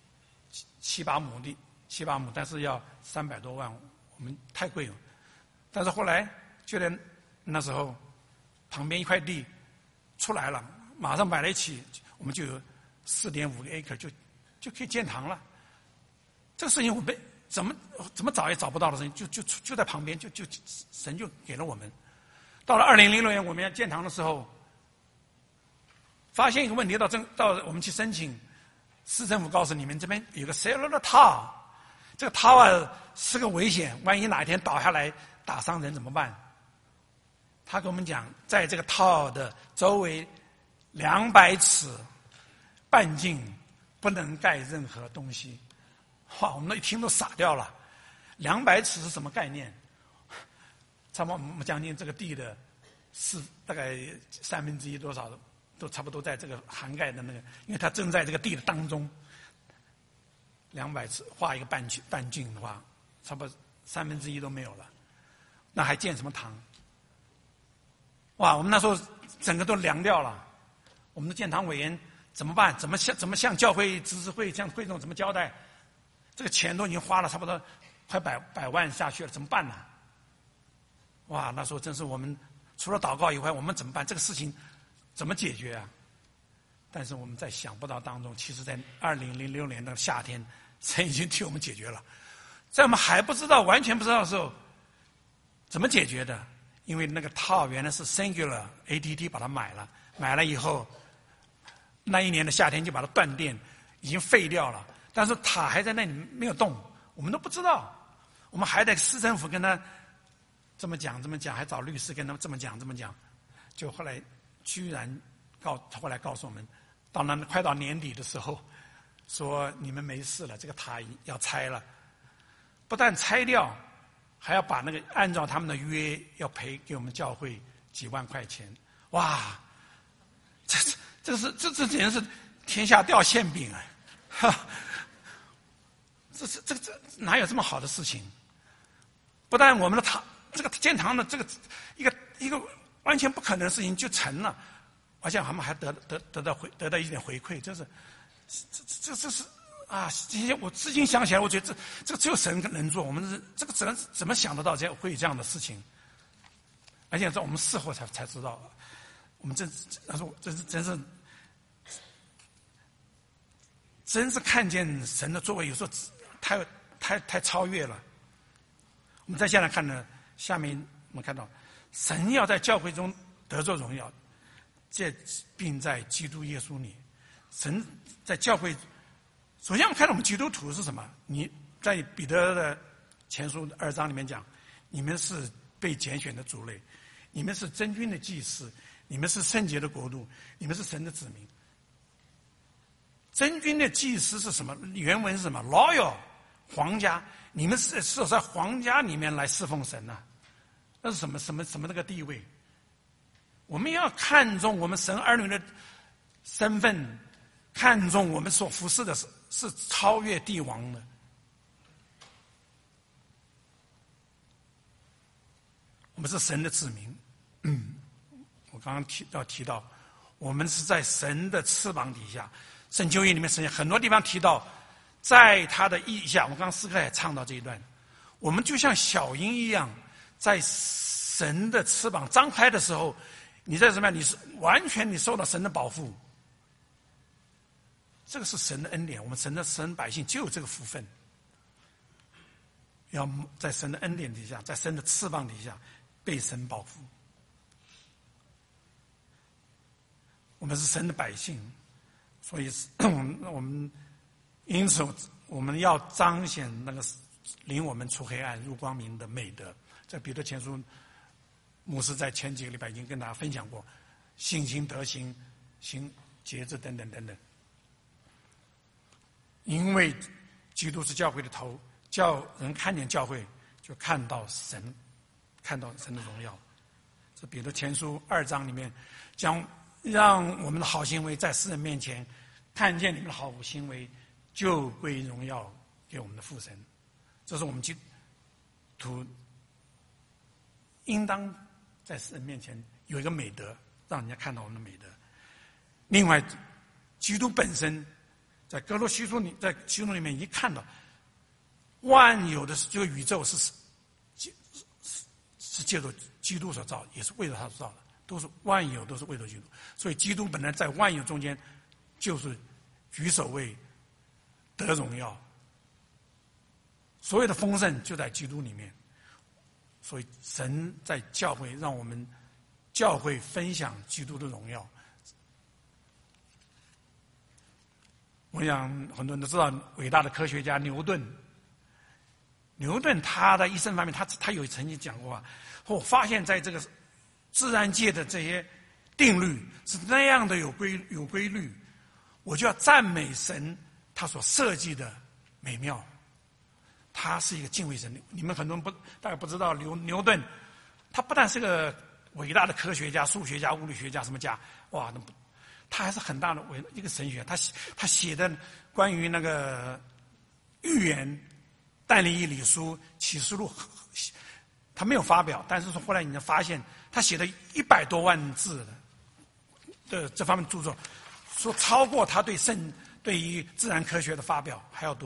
7、8亩地，7、8亩，但是要300多万，我们太贵了。但是后来就在那时候，旁边一块地出来了，马上买了一起，我们就有4.5个 acre 就可以建堂了。这个事情我们怎么找也找不到的事情，就在旁边，神就给了我们。到了2006年我们要建堂的时候，发现一个问题，到我们去申请，市政府告诉你们这边有个 cellular tower， 这个 tower 是个危险，万一哪一天倒下来打伤人怎么办？他跟我们讲，在这个 tower 的周围200尺半径不能盖任何东西。哇，我们一听都傻掉了。200尺是什么概念？差不多我们将近这个地的大概1/3多少都差不多在这个涵盖的那个，因为它正在这个地的当中。200尺画一个半径的话，差不多1/3都没有了，那还建什么堂？哇，我们那时候整个都凉掉了。我们的建堂委员怎么办？怎么向教会执事会、向会众怎么交代？这个钱都已经花了差不多快百万下去了，怎么办呢？哇，那时候真是我们除了祷告以外，我们怎么办？这个事情怎么解决啊？但是我们在想不到当中，其实在2006年的夏天，神已经替我们解决了。在我们还不知道、完全不知道的时候，怎么解决的？因为那个套原来是 Singular ATT 把它买了以后，那一年的夏天就把它断电，已经废掉了。但是塔还在那里没有动，我们都不知道。我们还在市政府跟他这么讲，还找律师跟他们这么讲，就后来居然后来告诉我们，快到年底的时候，说你们没事了，这个塔要拆了，不但拆掉，还要把那个按照他们的约要赔给我们教会几万块钱。哇，这简直是天下掉馅饼啊！哈，这哪有这么好的事情？不但我们的塔这个建堂的这个一个完全不可能的事情就成了，而且他们还得到一点回馈，这是啊！今天我至今想起来，我觉得这个只有神能做，我们这个怎么想得到会有这样的事情？而且在我们事后才知道，我们真是看见神的作为，有时候太超越了。我们再下来看呢，下面我们看到神要在教会中得着荣耀，这并在基督耶稣里。神在教会，首先我们看到我们基督徒是什么？你在彼得的前书2章里面讲，你们是被拣选的族类，你们是真君的祭司，你们是圣洁的国度，你们是神的子民。真君的祭司是什么？原文是什么 ？royal 皇家，你们是在皇家里面来侍奉神呐、那是什么那个地位？我们要看重我们神儿女的身份，看重我们所服侍的是超越帝王的。我们是神的子民。我刚刚提到，我们是在神的翅膀底下。圣经里面很多地方提到，在他的意下，我刚刚诗歌也唱到这一段，我们就像小鹰一样，在神的翅膀张开的时候，你在什么样？你是完全你受到神的保护。这个是神的恩典，我们神百姓就有这个福分，要在神的恩典底下，在神的翅膀底下被神保护。我们是神的百姓，所以因此我们要彰显那个领我们出黑暗入光明的美德。在彼得前书，牧师在前几个礼拜已经跟大家分享过，信心、德行、行节制等等等等。因为基督是教会的头，叫人看见教会，就看到神的荣耀。这彼得前书2章里面讲，让我们的好行为在世人面前看见你们的好行为，就归荣耀给我们的父神。这是我们基督徒应当在世人面前有一个美德，让人家看到我们的美德。另外，基督本身在哥罗西书里面已经看到，万有的这个宇宙是借着基督所造，也是为了他所造的，万有都是为了基督。所以基督本来在万有中间就是居首位，得荣耀，所有的丰盛就在基督里面。所以神在教会，让我们教会分享基督的荣耀。我想很多人都知道伟大的科学家牛顿。牛顿他的一生方面，他有曾经讲过我发现在这个自然界的这些定律是那样的有规律，我就要赞美神他所设计的美妙。他是一个敬畏神。你们很多人大概不知道牛顿，他不但是个伟大的科学家、数学家、物理学家什么家，哇，他还是很大的一个神学。他写的关于那个预言、但以理书、启示录，他没有发表，但是说后来你发现他写的100多万字的这方面著作，说超过他对于自然科学的发表还要多。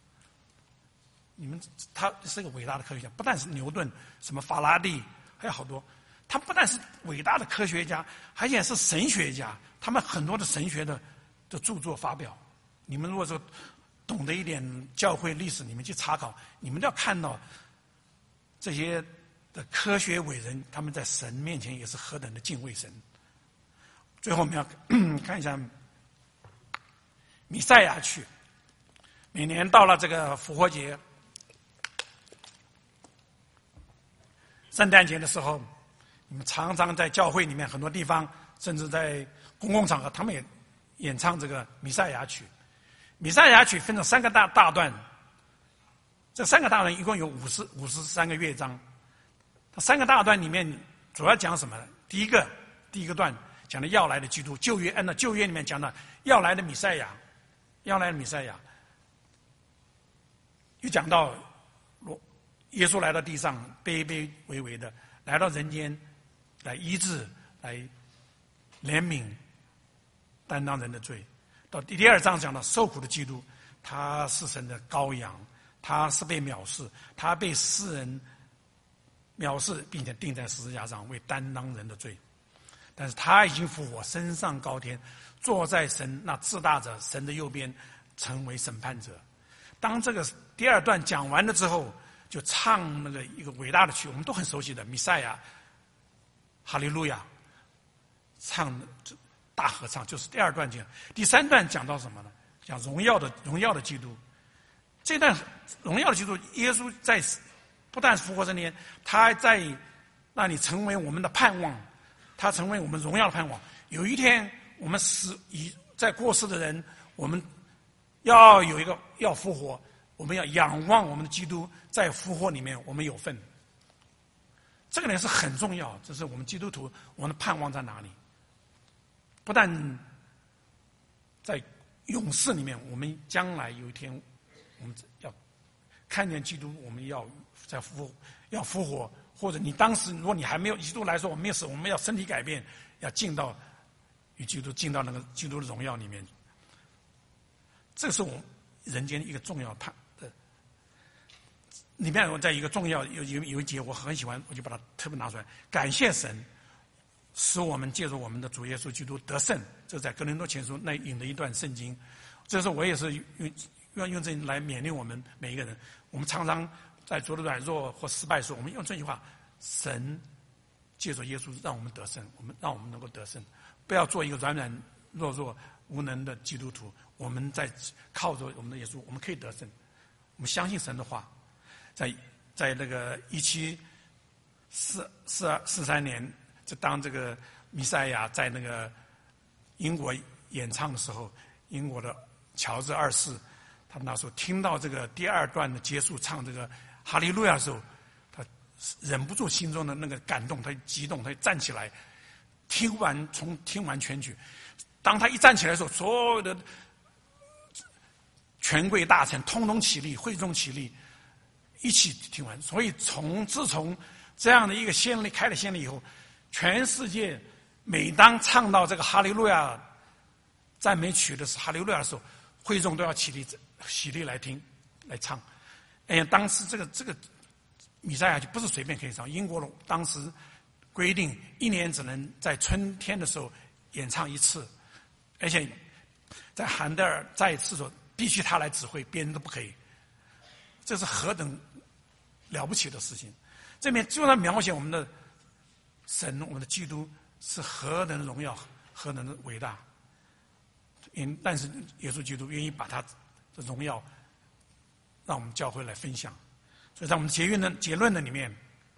他是个伟大的科学家，不但是牛顿，什么法拉第，还有好多。他不但是伟大的科学家，而且是神学家。他们很多的神学的著作发表。你们如果说懂得一点教会历史，你们去查考，你们都要看到这些的科学伟人，他们在神面前也是何等的敬畏神。最后我们要看一下弥赛亚曲。每年到了这个复活节， 圣诞节的时候，你们常常在教会里面很多地方，甚至在公共场合，他们也演唱这个弥赛亚曲。弥赛亚曲分成3个大段，这3个大段一共有53个乐章。它3个大段里面主要讲什么呢？第一个段讲的要来的基督，按照旧约里面讲的要来的弥赛亚，又讲到耶稣来到地上，卑卑微微的来到人间，来医治，来怜悯，担当人的罪。到第2章讲到受苦的基督，他是神的羔羊，他是被藐视，他被世人藐视，并且钉在十字架上为担当人的罪。但是他已经复活，升上高天，坐在神那至大者神的右边，成为审判者。当这个第2段讲完了之后，就唱那个一个伟大的曲，我们都很熟悉的弥赛亚，哈利路亚，唱大合唱，就是第2段讲。第3段讲到什么呢？讲荣耀的基督。这段荣耀的基督，耶稣在不但复活这年，他还在那里成为我们的盼望，他成为我们荣耀的盼望。有一天，我们在过世的人，我们要复活，我们要仰望我们的基督，在复活里面我们有份。这个呢是很重要，这是我们基督徒我们的盼望在哪里？不但在永世里面，我们将来有一天，我们要看见基督，我们要复活，或者你当时如果你还没有基督来说，我们没有死，我们要身体改变，要进到那个基督的荣耀里面。这是我们人间一个重要的里面，我在一个重要有一节我很喜欢，我就把它特别拿出来，感谢神。使我们借助我们的主耶稣基督得胜，这在哥林多前书那引的一段圣经。这是我也是用这来勉励我们每一个人。我们常常在做的软弱或失败时，我们用这句话：神借助耶稣让我们得胜，让我们能够得胜。不要做一个软弱无能的基督徒。我们在靠着我们的耶稣，我们可以得胜。我们相信神的话。在那个1743年。就当这个弥赛亚在那个英国演唱的时候，英国的乔治2世，他那时候听到这个第2段的结束唱这个哈利路亚的时候，他忍不住心中的那个感动，他激动，他站起来，听完全曲。当他一站起来的时候，所有的权贵大臣通通起立，会众起立，一起听完。所以自从这样的一个先例开了先例以后，全世界每当唱到这个哈利路亚赞美曲的哈利路亚的时候，会众都要起立来听来唱。当时这个弥赛亚就不是随便可以唱，英国当时规定1年只能在春天的时候演唱1次，而且在韩德尔再一次说必须他来指挥，别人都不可以。这是何等了不起的事情！这边就在描写我们的神，我们的基督是何等的荣耀，何等的伟大。但是耶稣基督愿意把他的荣耀让我们教会来分享。所以在我们结论的里面，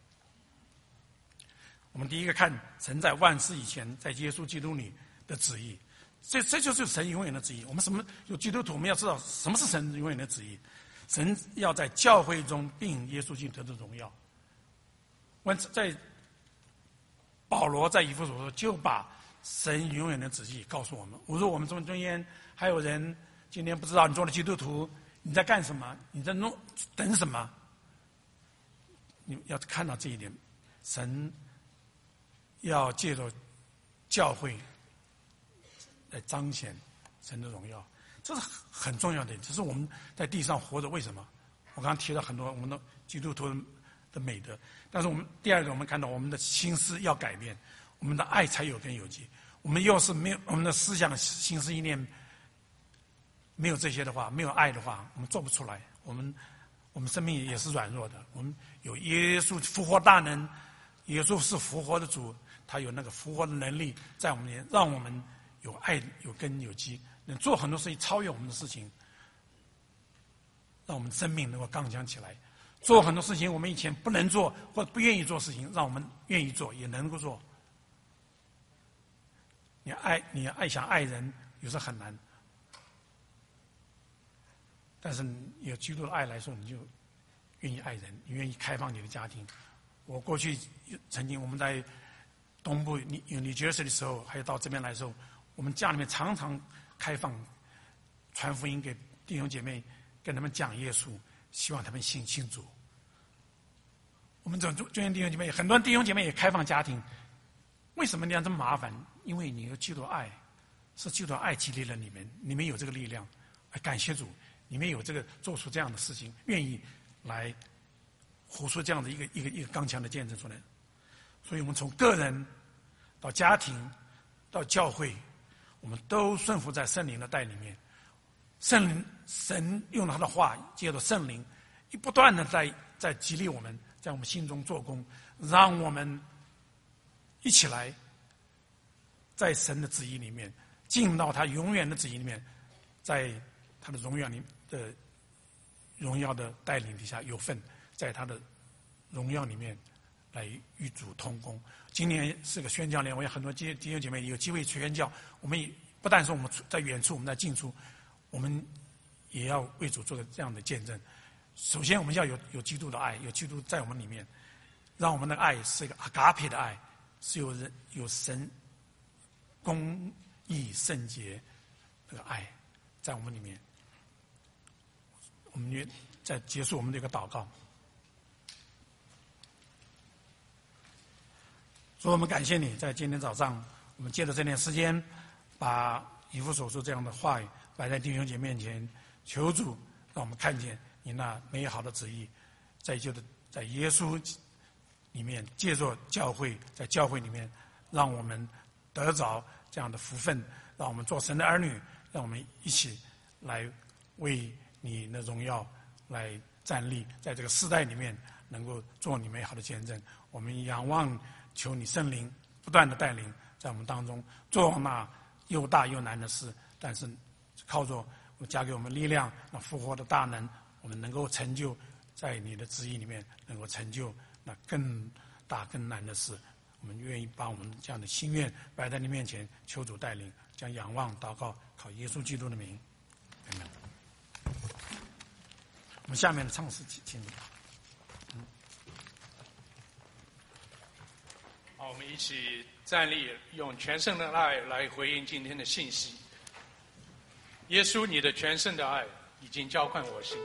我们第一个看神在万事以前在耶稣基督里的旨意，这就是神永远的旨意。我们有基督徒，我们要知道什么是神永远的旨意。神要在教会中并耶稣基督的荣耀。在保罗在以弗所说，就把神永远的旨意告诉我们。我说我们中间还有人今天不知道你做了基督徒，你在干什么？你在等什么？你要看到这一点，神要借着教会来彰显神的荣耀，这是很重要的。这是我们在地上活着为什么？我刚刚提到很多我们的基督徒的美德，但是第二个，我们看到我们的心思要改变，我们的爱才有根有基。我们要是没有我们的思想、心思意念没有这些的话，没有爱的话，我们做不出来。我们生命也是软弱的。我们有耶稣复活大能，耶稣是复活的主，他有那个复活的能力在我们里面，让我们有爱、有根有基，能做很多事情超越我们的事情，让我们生命能够刚强起来。 做很多事情我们以前不能做或不愿意做事情，让我们愿意做，也能够做。你想爱人，有时候很难，但是有基督的爱来说，你就愿意爱人，你愿意开放你的家庭。我过去曾经我们在东部有New Jersey的时候，还有到这边来的时候，我们家里面常常开放传福音给弟兄姐妹，跟他们讲耶稣，希望他们信主。我们这种弟兄姐妹，很多弟兄姐妹也开放家庭。为什么你要这么麻烦？因为你有基督爱，是基督爱激励了你们，你们有这个力量，感谢主，你们有这个做出这样的事情，愿意来活出这样的一个刚强的见证出来。所以我们从个人到家庭到教会，我们都顺服在圣灵的带里面。神用他的话，借着圣灵，不断的在激励我们，在我们心中做工，让我们一起来在神的旨意里面，进到他永远的旨意里面，在他的荣耀的带领底下有份，在他的荣耀里面来与主同工。今年是个宣教年，我有很多弟兄姐妹有机会去宣教，我们也不但是我们在远处，我们在近处，我们也要为主做这样的见证。首先我们要有基督的爱，有基督在我们里面，让我们的爱是一个阿嘎培的爱，是有神公义圣洁那个爱在我们里面。我们也在结束我们的一个祷告。所以我们感谢你，在今天早上，我们借着这点时间，把以弗所书这样的话语摆在弟兄姐妹面前，求主让我们看见你那美好的旨意，在耶稣里面，借着教会，在教会里面，让我们得着这样的福分，让我们做神的儿女，让我们一起来为你的荣耀来站立，在这个世代里面能够做你美好的见证。我们仰望，求你圣灵不断的带领，在我们当中做那又大又难的事，但是靠着加给我们力量，那复活的大能，我们能够成就在你的旨意里面，能够成就那更大更难的事。我们愿意把我们这样的心愿摆在你面前，求主带领，将仰望祷告靠耶稣基督的名。我们下面的唱诗请。 好，我们一起站立，用全胜的爱来回应今天的信息。耶稣，你的全胜的爱已经浇灌我心。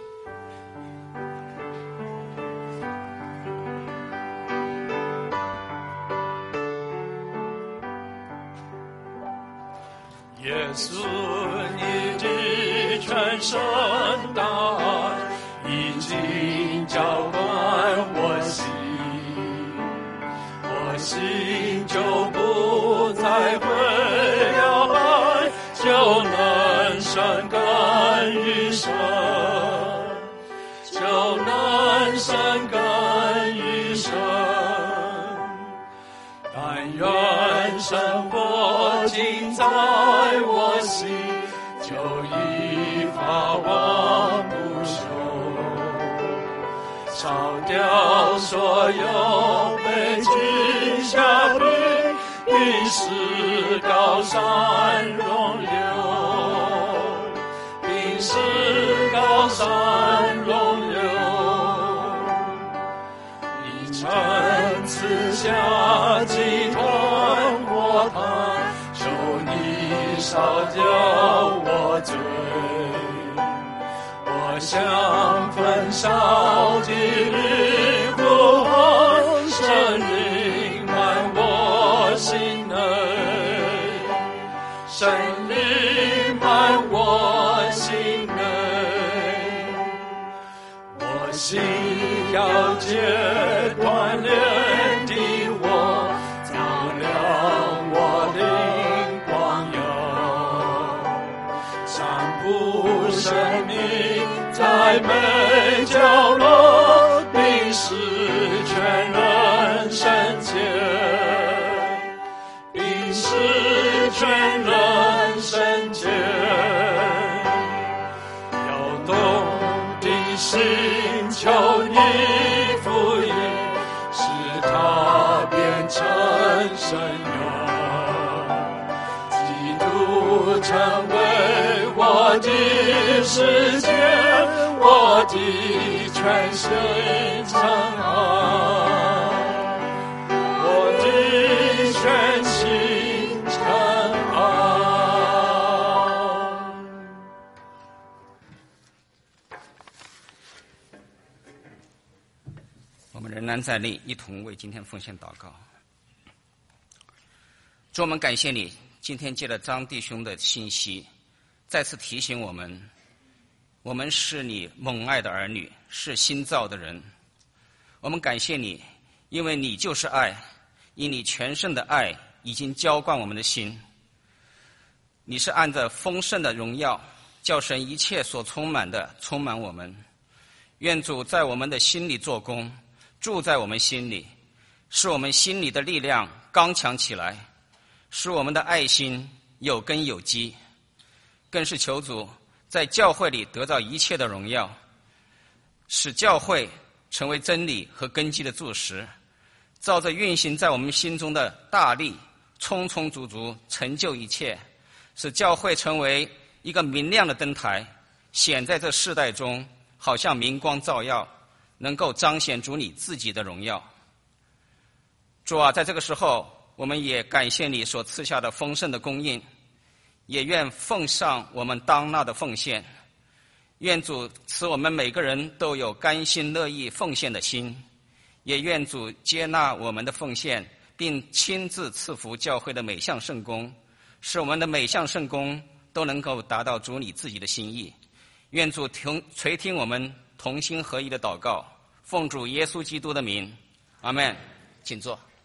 耶稣，你的全胜的爱已经浇灌我心，我心就不再会摇摆，就能生根于神，就能生根于神。但愿生活尽在我心，就一发往不休，烧掉所有被记下的，于是高山容留，并是高山容留，你曾赐下几团火炭，求你烧掉我罪，我想焚烧的灵魂，神灵满我心内，神灵满我心内，我心要戒断炼的我，照亮我的光耀，散布生命在每角落，并使全人圣洁，并使全人圣洁。摇动的心，求你神啊，基督成为我的世界，我的全心真爱，我的全心真爱。 我们仍然站立，一同为今天奉献祷告。主，我们感谢你，今天借了张弟兄的信息，再次提醒我们，我们是你蒙爱的儿女，是新造的人。我们感谢你，因为你就是爱，因你全盛的爱已经浇灌我们的心。你是按着丰盛的荣耀，叫神一切所充满的充满我们。愿主在我们的心里做工，住在我们心里，使我们心里的力量刚强起来，使我们的爱心有根有基。更是求主在教会里得到一切的荣耀，使教会成为真理和根基的柱石，照着运行在我们心中的大力，充充足足成就一切，使教会成为一个明亮的灯台，显在这世代中，好像明光照耀，能够彰显主你自己的荣耀。主啊，在这个时候，我们也感谢你所赐下的丰盛的供应，也愿奉上我们当纳的奉献。愿主使我们每个人都有甘心乐意奉献的心，也愿主接纳我们的奉献，并亲自赐福教会的每项圣工，使我们的每项圣工都能够达到主你自己的心意。愿主垂听我们同心合一的祷告，奉主耶稣基督的名，阿们。请坐。